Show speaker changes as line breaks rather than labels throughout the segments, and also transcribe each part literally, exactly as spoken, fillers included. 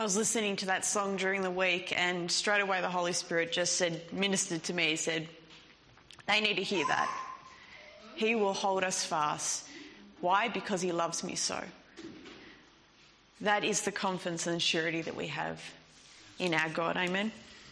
was listening to that song during the week, and straight away the Holy Spirit just said, ministered to me, said, they need to hear that. He will hold us fast. Why? Because he loves me so. That is the confidence and surety that we have in our God. Amen.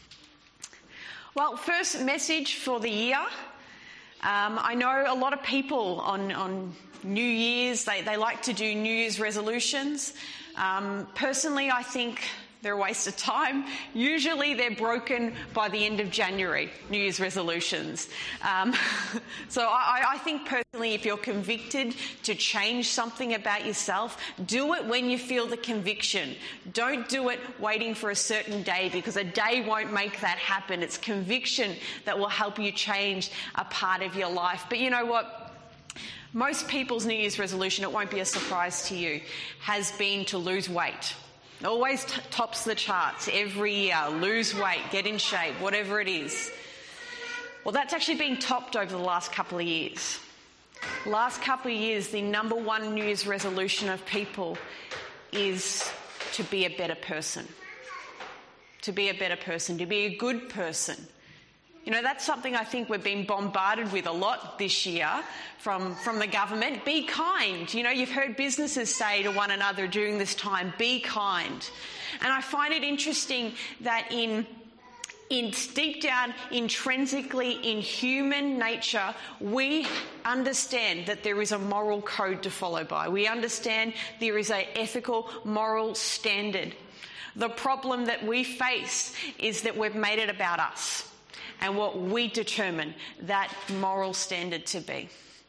Well, first message for the year. Um, I know a lot of people on, on New Year's, they, they like to do New Year's resolutions. Um, personally, I think they're a waste of time. Usually they're broken by the end of January, New Year's resolutions. Um, so I, I think personally, if you're convicted to change something about yourself, do it when you feel the conviction. Don't do it waiting for a certain day, because a day won't make that happen. It's conviction that will help you change a part of your life. But you know what? Most people's New Year's resolution, it won't be a surprise to you, has been to lose weight. It always t- tops the charts every year. Lose weight, get in shape, whatever it is. Well, that's actually been topped over the last couple of years. Last couple of years, the number one New Year's resolution of people is to be a better person. To be a better person, to be a good person. You know, that's something I think we've been bombarded with a lot this year from, from the government. Be kind. You know, you've heard businesses say to one another during this time, be kind. And I find it interesting that in, in deep down, intrinsically in human nature, we understand that there is a moral code to follow by. We understand there is an ethical, moral standard. The problem that we face is that we've made it about us and what we determine that moral standard to be.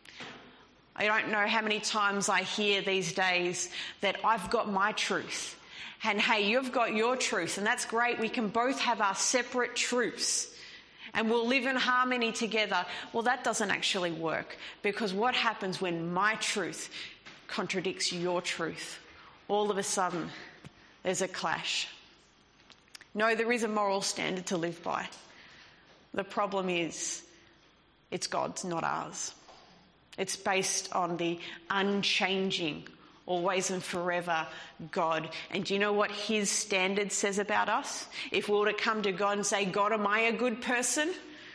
I don't know how many times I hear these days that I've got my truth and hey, you've got your truth, and that's great. We can both have our separate truths and we'll live in harmony together. Well, that doesn't actually work, because what happens when my truth contradicts your truth? All of a sudden, there's a clash. No, there is a moral standard to live by. The problem is, it's God's, not ours. It's based on the unchanging, always and forever God. And do you know what his standard says about us? If we were to come to God and say, God, am I a good person?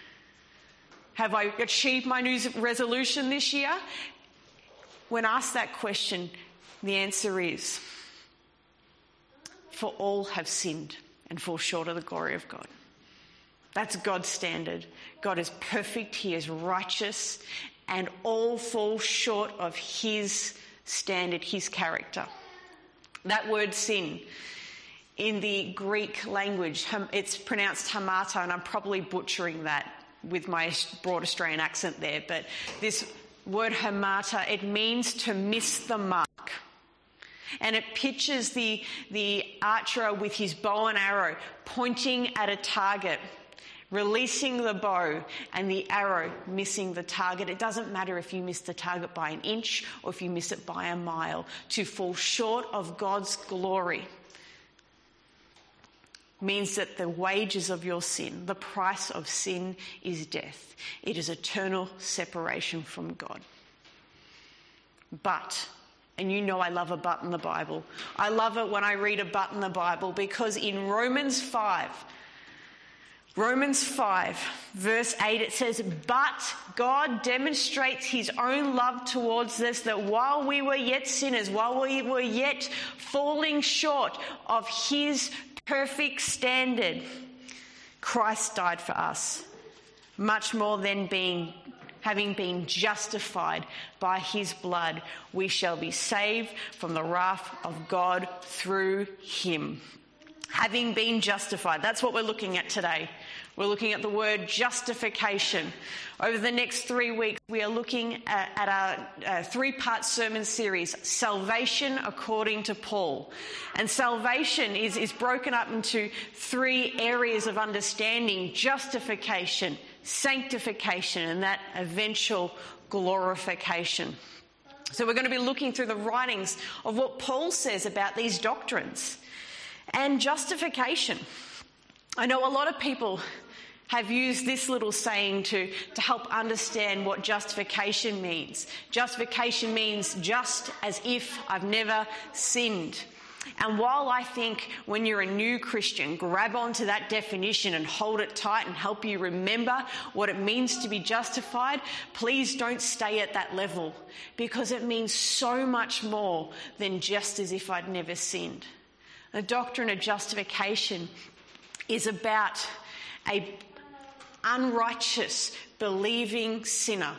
Have I achieved my new resolution this year? When asked that question, the answer is, for all have sinned and fall short of the glory of God. That's God's standard. God is perfect, he is righteous, and all fall short of his standard, his character. That word sin, in the Greek language, it's pronounced hamata, and I'm probably butchering that with my broad Australian accent there, but this word hamata, it means to miss the mark. And it pictures the, the archer with his bow and arrow pointing at a target, releasing the bow and the arrow missing the target. It doesn't matter if you miss the target by an inch or if you miss it by a mile. To fall short of God's glory means that the wages of your sin, the price of sin, is death. It is eternal separation from God. But, and you know I love a but in the Bible. I love it when I read a but in the Bible, because in Romans five, Romans five, verse eight, it says, but God demonstrates his own love towards us, that while we were yet sinners, while we were yet falling short of his perfect standard, Christ died for us. Much more than being, having been justified by his blood, we shall be saved from the wrath of God through him. Having been justified. That's what we're looking at today. We're looking at the word justification. Over the next three weeks, we are looking at, at our uh, three-part sermon series, Salvation According to Paul. And salvation is, is broken up into three areas of understanding: justification, sanctification, and that eventual glorification. So we're going to be looking through the writings of what Paul says about these doctrines. And justification. I know a lot of people have used this little saying to, to help understand what justification means. Justification means just as if I've never sinned. And while I think when you're a new Christian, grab onto that definition and hold it tight and help you remember what it means to be justified, please don't stay at that level, because it means so much more than just as if I'd never sinned. The doctrine of justification is about a unrighteous, believing sinner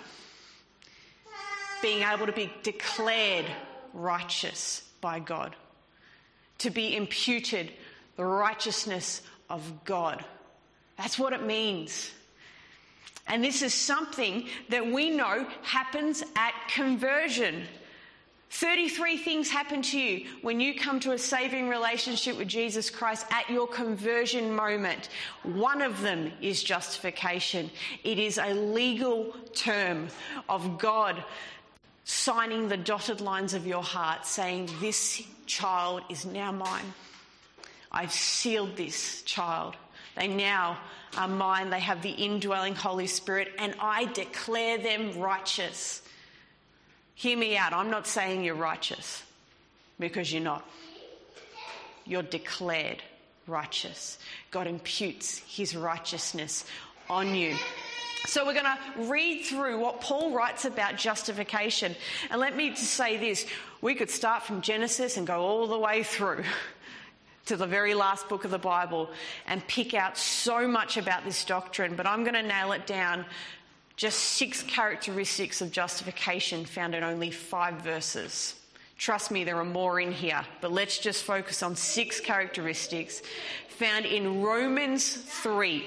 being able to be declared righteous by God, to be imputed the righteousness of God. That's what it means. And this is something that we know happens at conversion. thirty-three things happen to you when you come to a saving relationship with Jesus Christ at your conversion moment. One of them is justification. It is a legal term of God signing the dotted lines of your heart, saying, this child is now mine. I've sealed this child. They now are mine. They have the indwelling Holy Spirit, and I declare them righteous. Hear me out. I'm not saying you're righteous, because you're not. You're declared righteous. God imputes his righteousness on you. So we're going to read through what Paul writes about justification. And let me just say this. We could start from Genesis and go all the way through to the very last book of the Bible and pick out so much about this doctrine. But I'm going to nail it down. Just six characteristics of justification found in only five verses. Trust me, there are more in here. But let's just focus on six characteristics found in Romans three.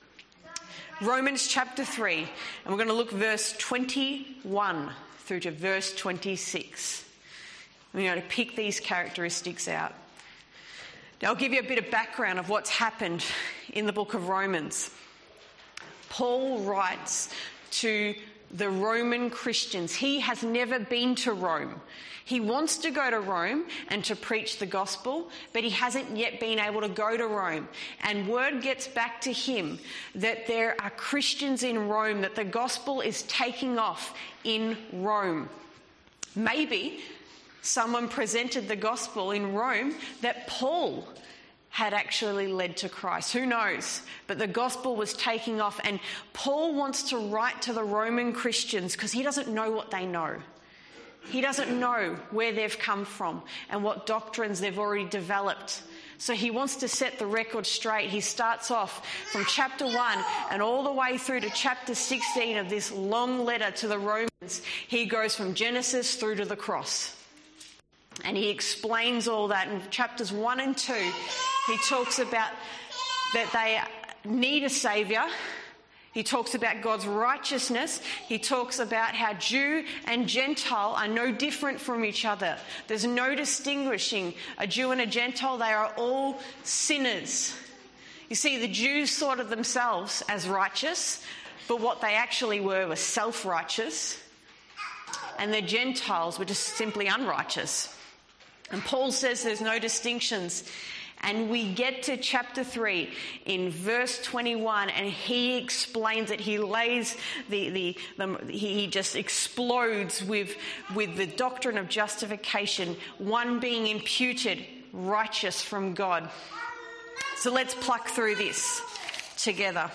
Romans chapter three, and we're going to look verse twenty-one through to verse twenty-six. We're going to pick these characteristics out. Now, I'll give you a bit of background of what's happened in the book of Romans. Paul writes to the Roman Christians. He has never been to Rome. He wants to go to Rome and to preach the gospel, but he hasn't yet been able to go to Rome. And word gets back to him that there are Christians in Rome, that the gospel is taking off in Rome. Maybe someone presented the gospel in Rome that Paul had actually led to Christ. Who knows? But the gospel was taking off, and Paul wants to write to the Roman Christians because he doesn't know what they know. He doesn't know where they've come from and what doctrines they've already developed. So he wants to set the record straight. He starts off from chapter one and all the way through to chapter sixteen of this long letter to the Romans. He goes from Genesis through to the cross. And he explains all that. In chapters one and two, he talks about that they need a saviour. He talks about God's righteousness. He talks about how Jew and Gentile are no different from each other. There's no distinguishing a Jew and a Gentile. They are all sinners. You see, the Jews thought of themselves as righteous, but what they actually were was self-righteous. And the Gentiles were just simply unrighteous. And Paul says there's no distinctions. And we get to chapter three in verse twenty-one, and he explains it. He lays the, the, the he just explodes with, with the doctrine of justification, one being imputed righteous from God. So let's pluck through this together.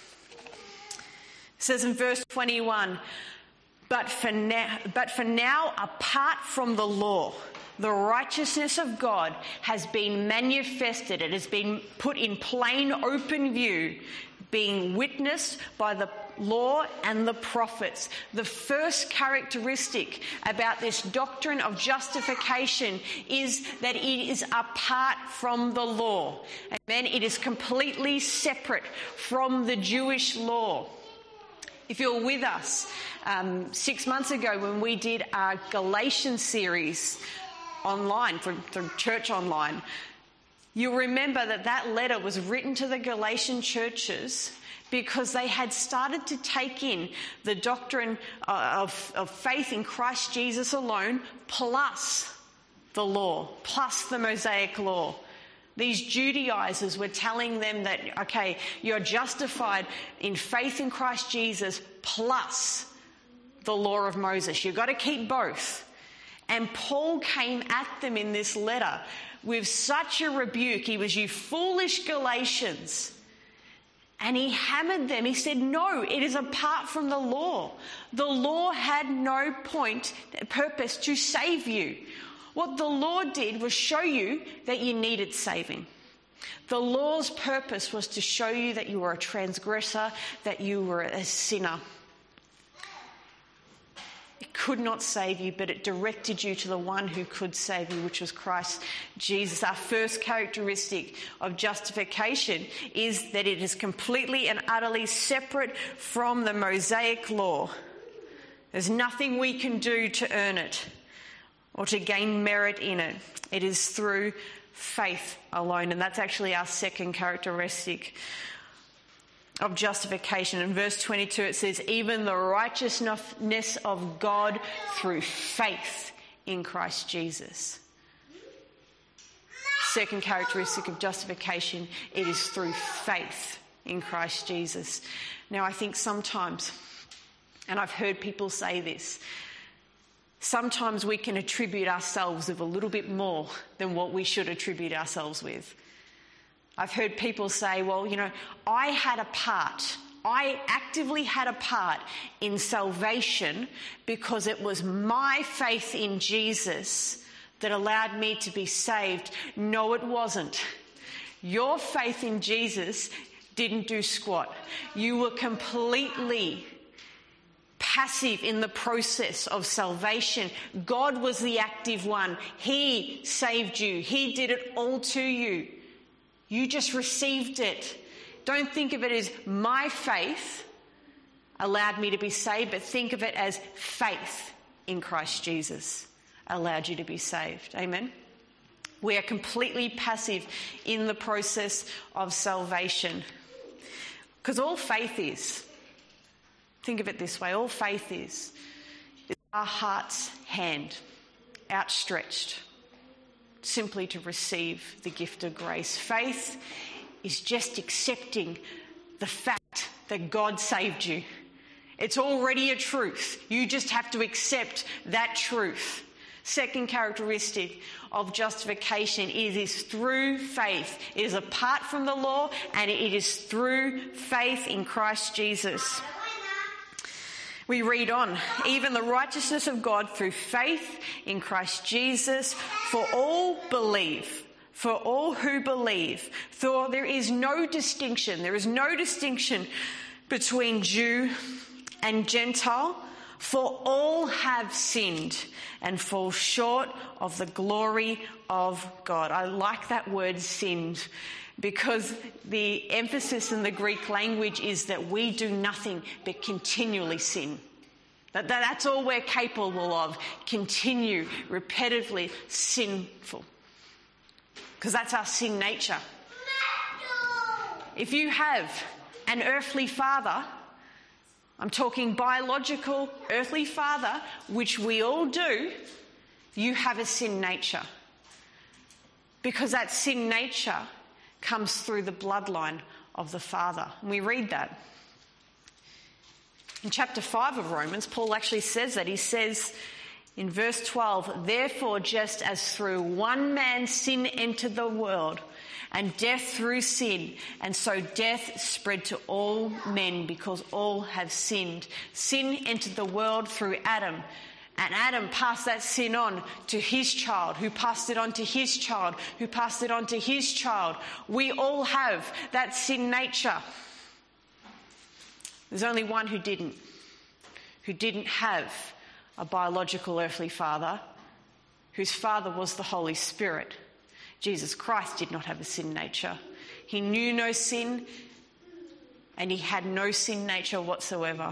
It says in verse twenty-one, but for now, but for now, apart from the law, the righteousness of God has been manifested. It has been put in plain, open view, being witnessed by the law and the prophets. The first characteristic about this doctrine of justification is that it is apart from the law. Amen. It is completely separate from the Jewish law. If you're with us um, six months ago when we did our Galatians series online, from, from Church Online, you'll remember that that letter was written to the Galatian churches because they had started to take in the doctrine of, of faith in Christ Jesus alone, plus the law, plus the Mosaic law. These Judaizers were telling them that, okay, you're justified in faith in Christ Jesus plus the law of Moses. You've got to keep both. And Paul came at them in this letter with such a rebuke. He was, "You foolish Galatians." And he hammered them. He said, no, it is apart from the law. The law had no point, purpose to save you. What the law did was show you that you needed saving. The law's purpose was to show you that you were a transgressor, that you were a sinner. It could not save you, but it directed you to the one who could save you, which was Christ Jesus. Our first characteristic of justification is that it is completely and utterly separate from the Mosaic law. There's nothing we can do to earn it or to gain merit in it. It is through faith alone, and that's actually our second characteristic of justification. In verse twenty-two it says, even the righteousness of God through faith in Christ Jesus. Second characteristic of justification, it is through faith in Christ Jesus. Now I think sometimes, and I've heard people say this, sometimes we can attribute ourselves with a little bit more than what we should attribute ourselves with. I've heard people say, well, you know, I had a part, I actively had a part in salvation because it was my faith in Jesus that allowed me to be saved. No, it wasn't. Your faith in Jesus didn't do squat. You were completely passive in the process of salvation. God was the active one. He saved you. He did it all to you. You just received it. Don't think of it as my faith allowed me to be saved, but think of it as faith in Christ Jesus allowed you to be saved. Amen? We are completely passive in the process of salvation. Because all faith is, think of it this way, all faith is, is our heart's hand outstretched simply to receive the gift of grace. Faith is just accepting the fact that God saved you. It's already a truth. You just have to accept that truth. Second characteristic of justification is, is through faith. It is apart from the law, and it is through faith in Christ Jesus. We read on, even the righteousness of God through faith in Christ Jesus for all believe, for all who believe. For there is no distinction, there is no distinction between Jew and Gentile, for all have sinned and fall short of the glory of God. I like that word sinned, because the emphasis in the Greek language is that we do nothing but continually sin. That, that, that's all we're capable of, continue, repetitively sinful. Because that's our sin nature. If you have an earthly father, I'm talking biological earthly father, which we all do, you have a sin nature. Because that sin nature comes through the bloodline of the Father. And we read that. In chapter five of Romans, Paul actually says that. He says in verse twelve, therefore, just as through one man sin entered the world, and death through sin, and so death spread to all men because all have sinned. Sin entered the world through Adam. And Adam passed that sin on to his child, who passed it on to his child, who passed it on to his child. We all have that sin nature. There's only one who didn't, who didn't have a biological earthly father, whose father was the Holy Spirit. Jesus Christ did not have a sin nature. He knew no sin, and he had no sin nature whatsoever.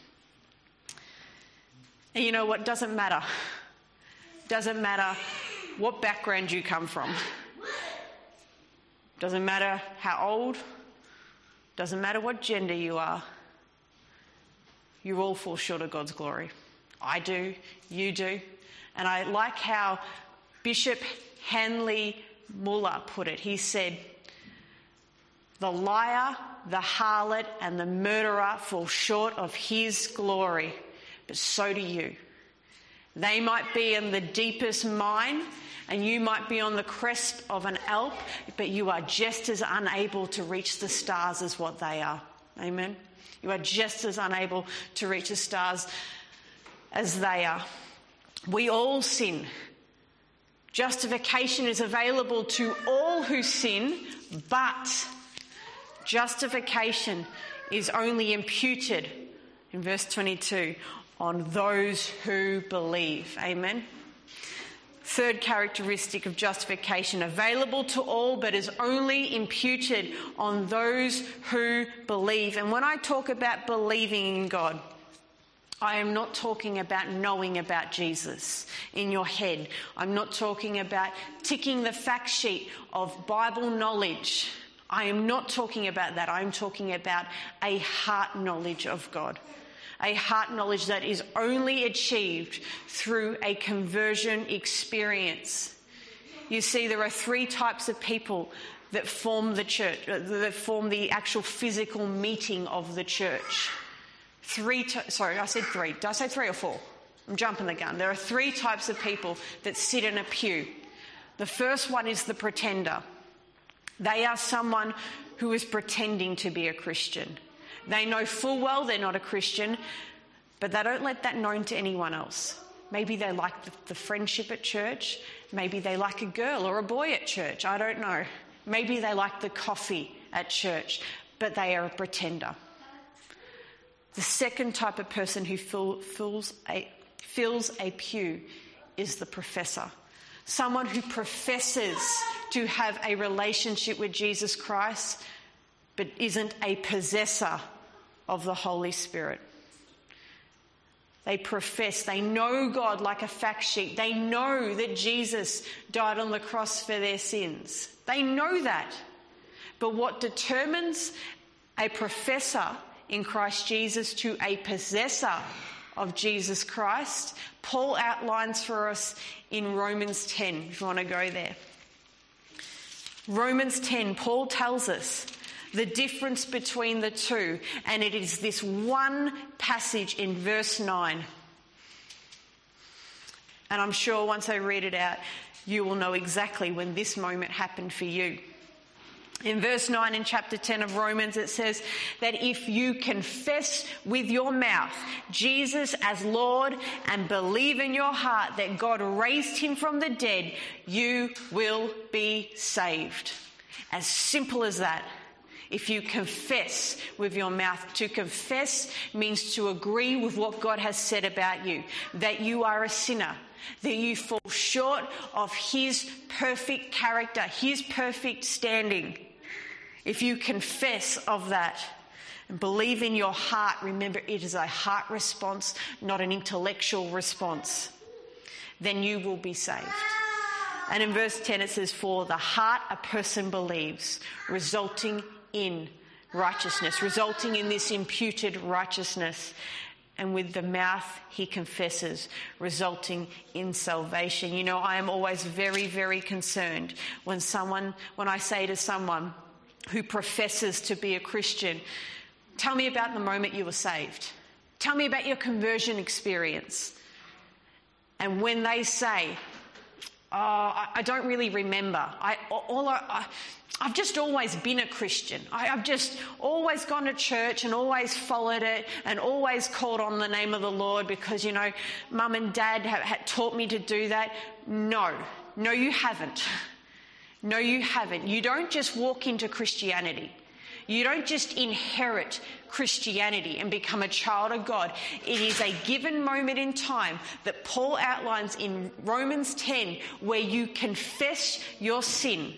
And you know what? Doesn't matter. Doesn't matter what background you come from. Doesn't matter how old. Doesn't matter what gender you are. You all fall short of God's glory. I do. You do. And I like how Bishop Hanley Muller put it. He said, the liar, the harlot, and the murderer fall short of his glory. But so do you. They might be in the deepest mine and you might be on the crest of an Alp, but you are just as unable to reach the stars as what they are. Amen. You are just as unable to reach the stars as they are. We all sin. Justification is available to all who sin, but justification is only imputed, in verse twenty-two, on those who believe. Amen. Third characteristic of justification, available to all, but is only imputed on those who believe. And when I talk about believing in God, I am not talking about knowing about Jesus in your head. I'm not talking about ticking the fact sheet of Bible knowledge. I am not talking about that. I'm talking about a heart knowledge of God. A heart knowledge that is only achieved through a conversion experience. You see, there are three types of people that form the church, that form the actual physical meeting of the church. Three, t- sorry, I said three. Did I say three or four? I'm jumping the gun. There are three types of people that sit in a pew. The first one is the pretender. They are someone who is pretending to be a Christian. They know full well they're not a Christian, but they don't let that known to anyone else. Maybe they like the, the friendship at church. Maybe they like a girl or a boy at church. I don't know. Maybe they like the coffee at church, but they are a pretender. The second type of person who fill, fills, a, fills a pew is the professor. Someone who professes to have a relationship with Jesus Christ, but isn't a possessor of the Holy Spirit. They profess, they know God like a fact sheet. They know that Jesus died on the cross for their sins. They know that. But what determines a professor in Christ Jesus to a possessor of Jesus Christ, Paul outlines for us in Romans ten, if you want to go there. Romans ten, Paul tells us the difference between the two, and it is this one passage in verse nine. And I'm sure once I read it out, you will know exactly when this moment happened for you. In verse nine in chapter ten of Romans, it says that if you confess with your mouth Jesus as Lord and believe in your heart that God raised him from the dead, you will be saved. As simple as that. If you confess with your mouth. To confess means to agree with what God has said about you, that you are a sinner, that you fall short of his perfect character, his perfect standing. If you confess of that and believe in your heart, remember it is a heart response, not an intellectual response, then you will be saved. And in verse ten it says, for the heart a person believes, resulting in righteousness, resulting in this imputed righteousness. And with the mouth he confesses, resulting in salvation. You know, I am always very, very concerned when someone, when I say to someone who professes to be a Christian, tell me about the moment you were saved. Tell me about your conversion experience. And when they say, oh, I, I don't really remember. I, all I, I, I've just always been a Christian. I, I've just always gone to church and always followed it and always called on the name of the Lord because, you know, mum and dad have, have taught me to do that. No, no, you haven't. No, you haven't. You don't just walk into Christianity. You don't just inherit Christianity and become a child of God. It is a given moment in time that Paul outlines in Romans ten where you confess your sin.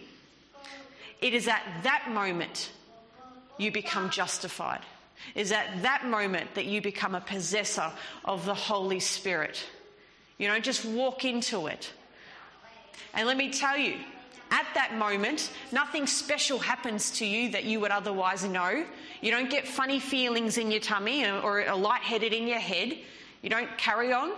It is at that moment you become justified. It is at that moment that you become a possessor of the Holy Spirit. You don't just walk into it. And let me tell you, at that moment, nothing special happens to you that you would otherwise know. You don't get funny feelings in your tummy or a lightheaded in your head. You don't carry on.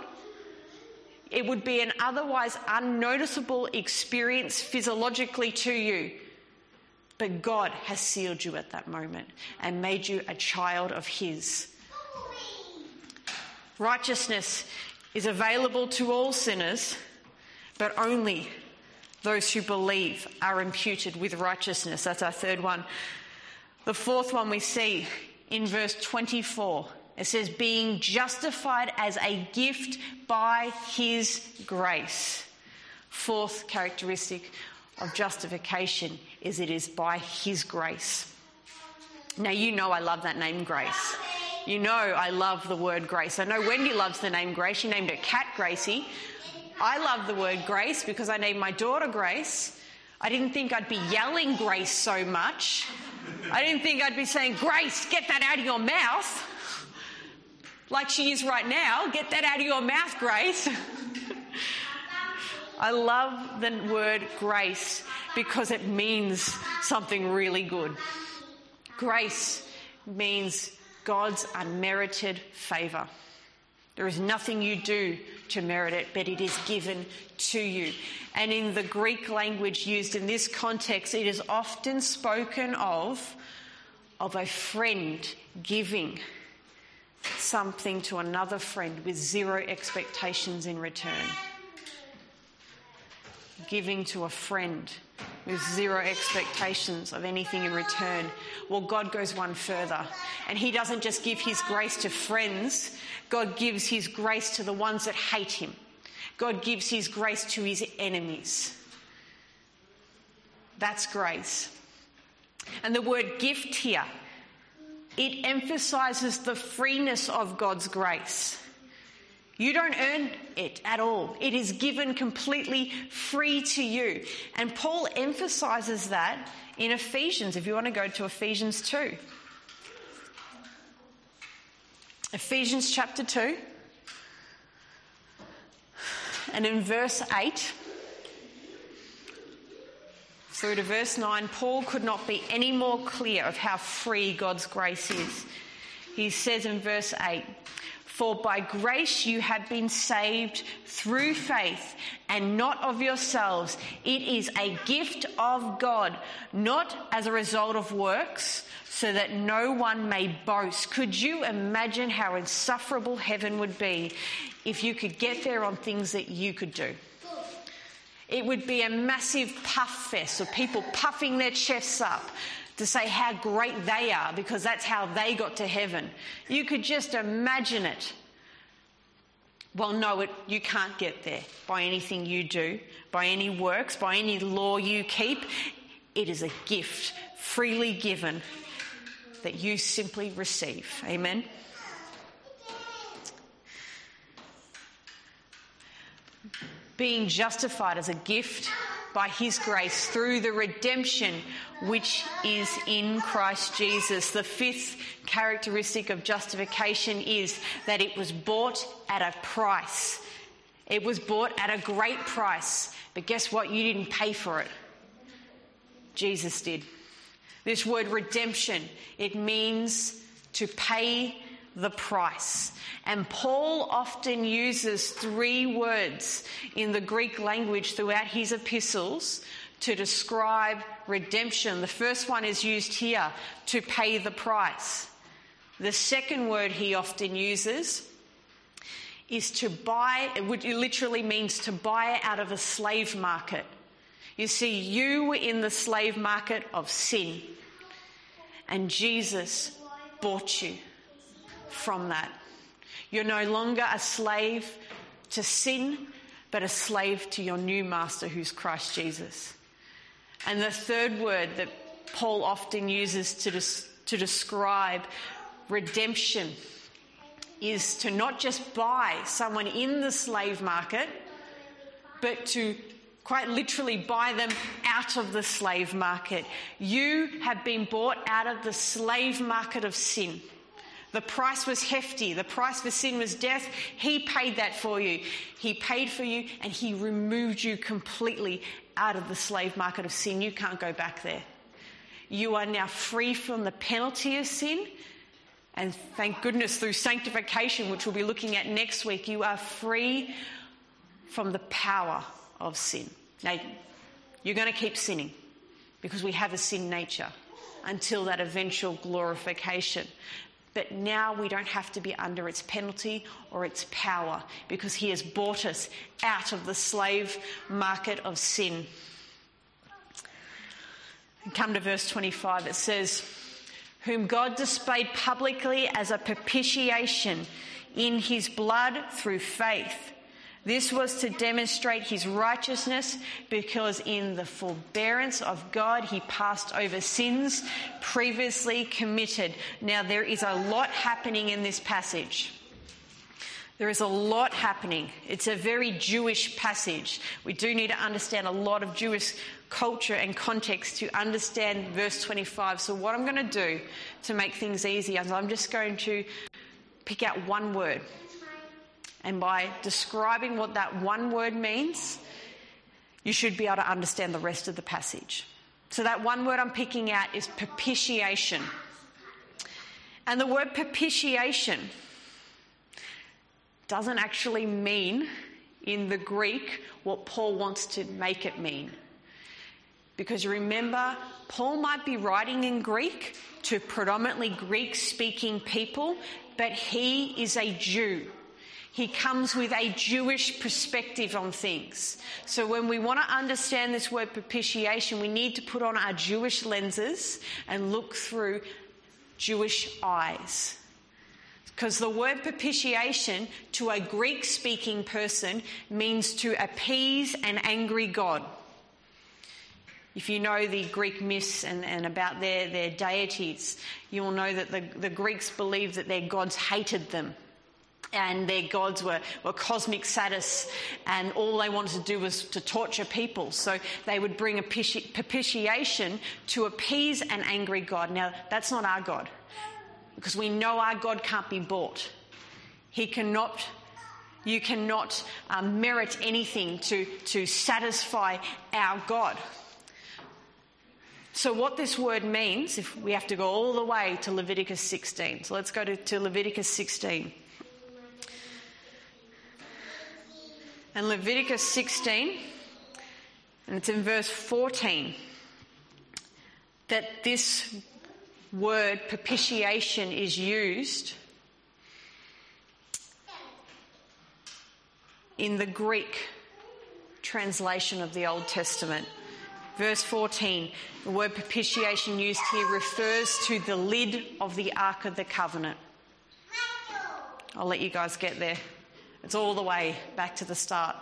It would be an otherwise unnoticeable experience physiologically to you. But God has sealed you at that moment and made you a child of his. Righteousness is available to all sinners, but only those who believe are imputed with righteousness. That's our third one. The fourth one we see in verse twenty-four. It says, being justified as a gift by his grace. Fourth characteristic of justification is it is by his grace. Now, you know I love that name, Grace. You know I love the word grace. I know Wendy loves the name Grace. She named her cat Gracie. I love the word grace because I named my daughter Grace. I didn't think I'd be yelling grace so much. I didn't think I'd be saying, Grace, get that out of your mouth. Like she is right now. Get that out of your mouth, Grace. I love the word grace because it means something really good. Grace means God's unmerited favour. There is nothing you do to merit it, but it is given to you. And in the Greek language used in this context, it is often spoken of, of a friend giving something to another friend with zero expectations in return. Giving to a friend with zero expectations of anything in return. Well, God goes one further. And he doesn't just give his grace to friends. God gives his grace to the ones that hate him. God gives his grace to his enemies. That's grace. And the word gift here, it emphasises the freeness of God's grace. You don't earn it at all. It is given completely free to you. And Paul emphasises that in Ephesians, if you want to go to Ephesians two. Ephesians chapter two. And in verse eight through to verse nine, Paul could not be any more clear of how free God's grace is. He says in verse eight, for by grace you have been saved through faith, and not of yourselves. It is a gift of God, not as a result of works, so that no one may boast. Could you imagine how insufferable heaven would be if you could get there on things that you could do? It would be a massive puff fest of people puffing their chests up to say how great they are because that's how they got to heaven. You could just imagine it. Well, no, it, you can't get there by anything you do, by any works, by any law you keep. It is a gift freely given that you simply receive. Amen. Being justified as a gift by his grace through the redemption which is in Christ Jesus. The fifth characteristic of justification is that it was bought at a price. It was bought at a great price. But guess what? You didn't pay for it. Jesus did. This word redemption, it means to pay the price. And Paul often uses three words in the Greek language throughout his epistles to describe redemption. The first one is used here, to pay the price. The second word he often uses is to buy. It literally means to buy out of a slave market. You see, you were in the slave market of sin, and Jesus bought you from that. You're no longer a slave to sin, but a slave to your new master, who's Christ Jesus. And the third word that Paul often uses to, des- to describe redemption is to not just buy someone in the slave market, but to quite literally buy them out of the slave market. You have been bought out of the slave market of sin. The price was hefty. The price for sin was death. He paid that for you. He paid for you and he removed you completely out of the slave market of sin. You can't go back there. You are now free from the penalty of sin. And thank goodness through sanctification, which we'll be looking at next week, you are free from the power of sin. Now, you're going to keep sinning because we have a sin nature until that eventual glorification. But now we don't have to be under its penalty or its power, because he has bought us out of the slave market of sin. And come to verse twenty-five, it says, whom God displayed publicly as a propitiation in his blood through faith. This was to demonstrate his righteousness, because in the forbearance of God he passed over sins previously committed. Now there is a lot happening in this passage. There is a lot happening. It's a very Jewish passage. We do need to understand a lot of Jewish culture and context to understand verse twenty-five. So what I'm going to do to make things easier is I'm just going to pick out one word. And by describing what that one word means, you should be able to understand the rest of the passage. So that one word I'm picking out is propitiation. And the word propitiation doesn't actually mean in the Greek what Paul wants to make it mean. Because you remember, Paul might be writing in Greek to predominantly Greek-speaking people, but he is a Jew. He comes with a Jewish perspective on things. So when we want to understand this word propitiation, we need to put on our Jewish lenses and look through Jewish eyes. Because the word propitiation to a Greek-speaking person means to appease an angry God. If you know the Greek myths and, and about their, their deities, you will know that the, the Greeks believed that their gods hated them. And their gods were, were cosmic sadists, and all they wanted to do was to torture people. So they would bring a propitiation to appease an angry God. Now, that's not our God, because we know our God can't be bought. He cannot, you cannot um, merit anything to, to satisfy our God. So what this word means, if we have to go all the way to Leviticus sixteen. So let's go to, to Leviticus sixteen. And Leviticus sixteen, and it's in verse fourteen, that this word propitiation is used in the Greek translation of the Old Testament. Verse fourteen, the word propitiation used here refers to the lid of the Ark of the Covenant. I'll let you guys get there. It's all the way back to the start.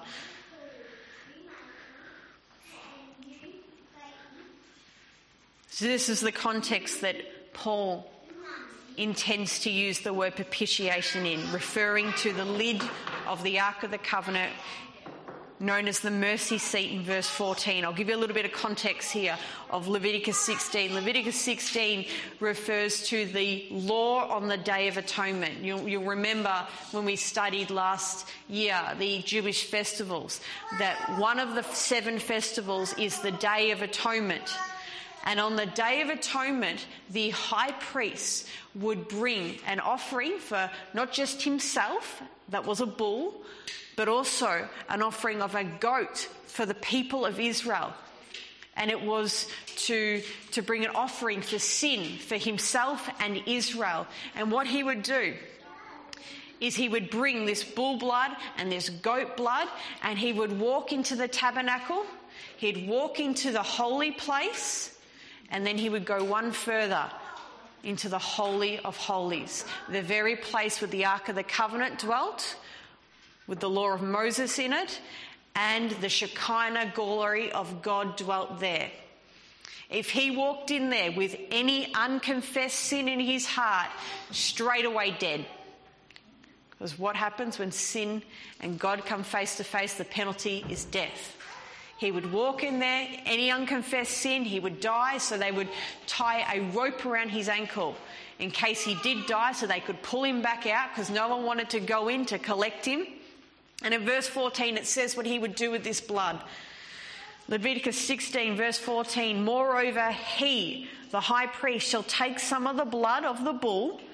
So this is the context that Paul intends to use the word propitiation in, referring to the lid of the Ark of the Covenant, known as the mercy seat in verse fourteen. I'll give you a little bit of context here of Leviticus sixteen. Leviticus sixteen refers to the law on the Day of Atonement. You'll, you'll remember when we studied last year the Jewish festivals, that one of the seven festivals is the Day of Atonement. And on the Day of Atonement, the high priest would bring an offering for not just himself, that was a bull, but also an offering of a goat for the people of Israel. And it was to, to bring an offering for sin for himself and Israel. And what he would do is he would bring this bull blood and this goat blood, and he would walk into the tabernacle, he'd walk into the holy place, and then he would go one further into the Holy of Holies, the very place where the Ark of the Covenant dwelt, with the law of Moses in it, and the Shekinah glory of God dwelt there. If he walked in there with any unconfessed sin in his heart, straight away dead. Because what happens when sin and God come face to face? The penalty is death. He would walk in there, any unconfessed sin, he would die, so they would tie a rope around his ankle in case he did die, so they could pull him back out, because no one wanted to go in to collect him. And in verse fourteen, it says what he would do with this blood. Leviticus sixteen, verse fourteen, moreover, he, the high priest, shall take some of the blood of the bull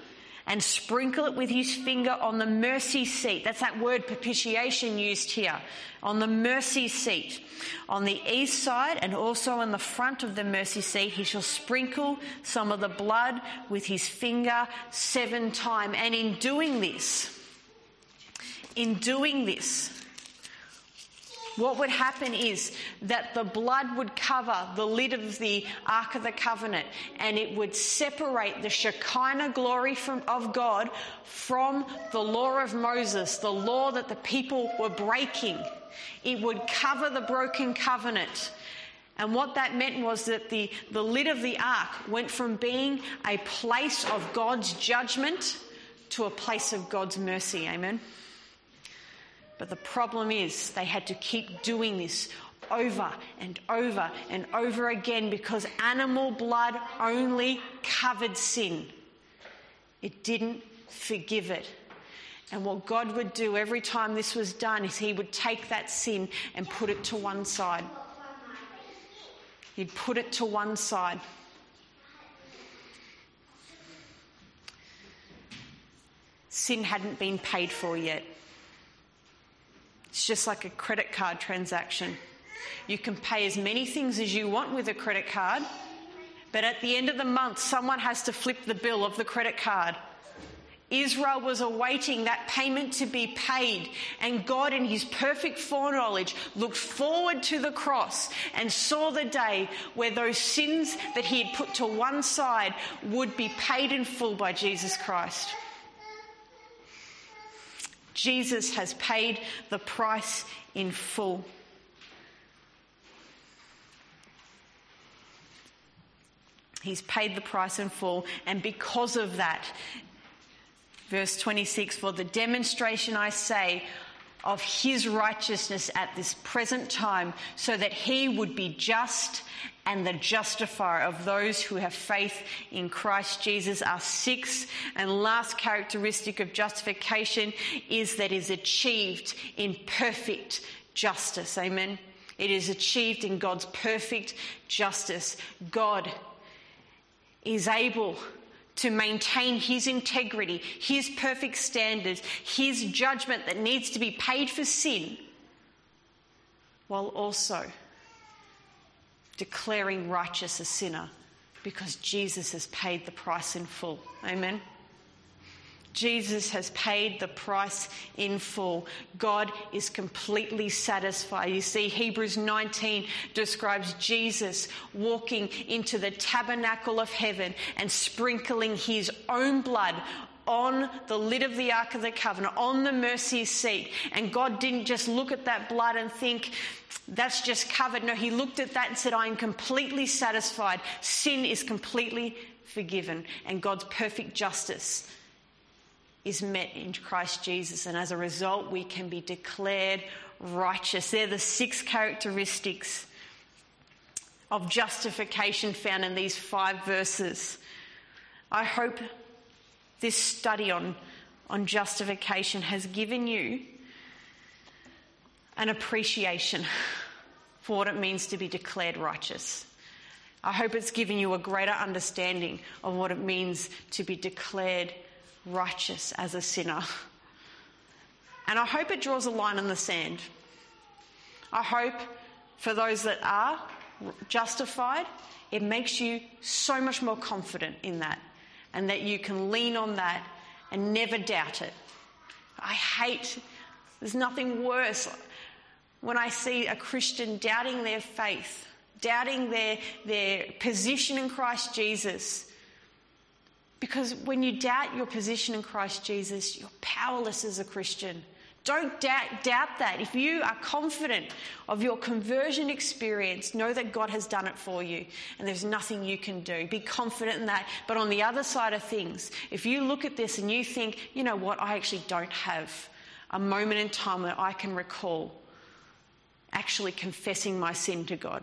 and sprinkle it with his finger on the mercy seat. That's that word propitiation used here. On the mercy seat. On the east side and also in the front of the mercy seat, he shall sprinkle some of the blood with his finger seven times. And in doing this, in doing this, what would happen is that the blood would cover the lid of the Ark of the Covenant, and it would separate the Shekinah glory from, of God from the law of Moses, the law that the people were breaking. It would cover the broken covenant. And what that meant was that the, the lid of the ark went from being a place of God's judgment to a place of God's mercy. Amen. But the problem is they had to keep doing this over and over and over again because animal blood only covered sin. It didn't forgive it. And what God would do every time this was done is he would take that sin and put it to one side. He'd put it to one side. Sin hadn't been paid for yet. It's just like a credit card transaction. You can pay as many things as you want with a credit card, but at the end of the month, someone has to flip the bill of the credit card. Israel was awaiting that payment to be paid, and God in his perfect foreknowledge looked forward to the cross and saw the day where those sins that he had put to one side would be paid in full by Jesus Christ. Jesus has paid the price in full. He's paid the price in full, and because of that, verse twenty-six, for the demonstration, I say, of his righteousness at this present time, so that he would be just and the justifier of those who have faith in Christ Jesus. Our sixth and last characteristic of justification is that it is achieved in perfect justice. Amen. It is achieved in God's perfect justice. God is able to maintain his integrity, his perfect standards, his judgment that needs to be paid for sin, while also declaring righteous a sinner, because Jesus has paid the price in full. Amen. Jesus has paid the price in full. God is completely satisfied. You see, Hebrews nineteen describes Jesus walking into the tabernacle of heaven and sprinkling his own blood on the lid of the Ark of the Covenant, on the mercy seat. And God didn't just look at that blood and think, that's just covered. No, he looked at that and said, I am completely satisfied. Sin is completely forgiven. And God's perfect justice is met in Christ Jesus. And as a result, we can be declared righteous. They're the six characteristics of justification found in these five verses. I hope this study on, on justification has given you an appreciation for what it means to be declared righteous. I hope it's given you a greater understanding of what it means to be declared righteous as a sinner. And I hope it draws a line in the sand. I hope for those that are justified, it makes you so much more confident in that, and that you can lean on that and never doubt it. I hate, there's nothing worse when I see a Christian doubting their faith, doubting their, their position in Christ Jesus. Because when you doubt your position in Christ Jesus, you're powerless as a Christian. Don't doubt, doubt that. If you are confident of your conversion experience, know that God has done it for you and there's nothing you can do. Be confident in that. But on the other side of things, if you look at this and you think, you know what, I actually don't have a moment in time that I can recall actually confessing my sin to God.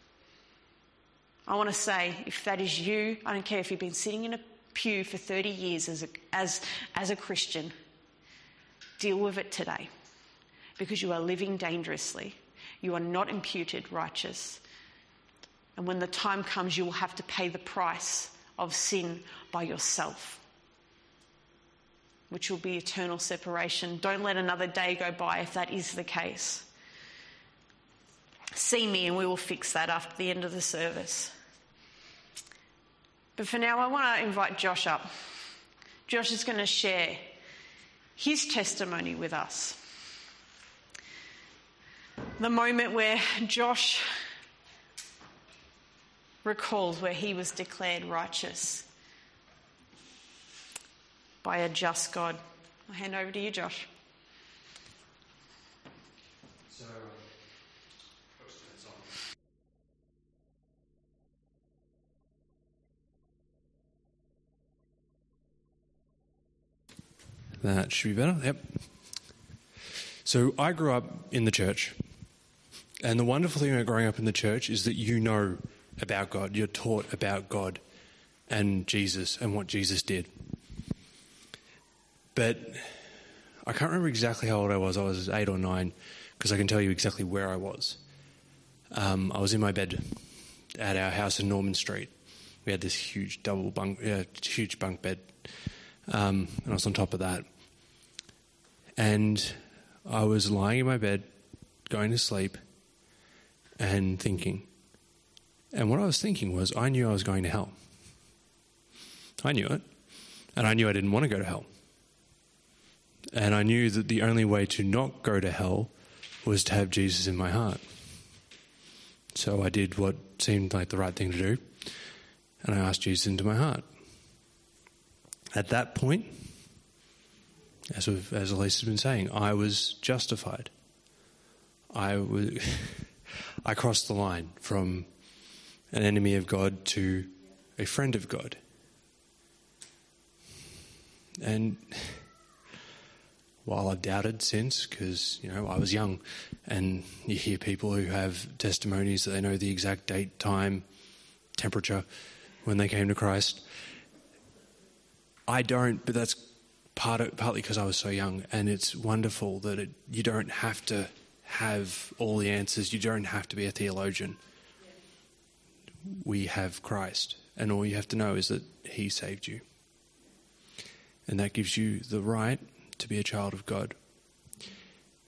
I want to say, if that is you, I don't care if you've been sitting in a pew for thirty years as a, as, as a Christian, deal with it today, because you are living dangerously. You are not imputed righteous. And when the time comes, you will have to pay the price of sin by yourself. which will be eternal separation. Don't let another day go by if that is the case. See me and we will fix that after the end of the service. But for now, I want to invite Josh up. Josh is going to share his testimony with us. The moment where Josh recalls where he was declared righteous by a just God. I'll hand over to you, Josh.
So, that should be better. Yep. So I grew up in the church, and the wonderful thing about growing up in the church is that you know about God. You're taught about God and Jesus and what Jesus did. But I can't remember exactly how old I was. I was eight or nine, because I can tell you exactly where I was. Um, I was in my bed at our house in Norman Street. We had this huge double bunk, uh, huge bunk bed, um, and I was on top of that. And I was lying in my bed, going to sleep, and thinking. And what I was thinking was, I knew I was going to hell. I knew it, and I knew I didn't want to go to hell. And I knew that the only way to not go to hell was to have Jesus in my heart. So I did what seemed like the right thing to do, and I asked Jesus into my heart. At that point, as we've, as Elise has been saying, I was justified. I was, I crossed the line from an enemy of God to a friend of God. And while I've doubted since, because, you know, I was young, and you hear people who have testimonies that they know the exact date, time, temperature when they came to Christ. I don't, but that's part of, partly because I was so young, and it's wonderful that it, you don't have to have all the answers. You don't have to be a theologian. We have Christ, and all you have to know is that he saved you. And that gives you the right to be a child of God.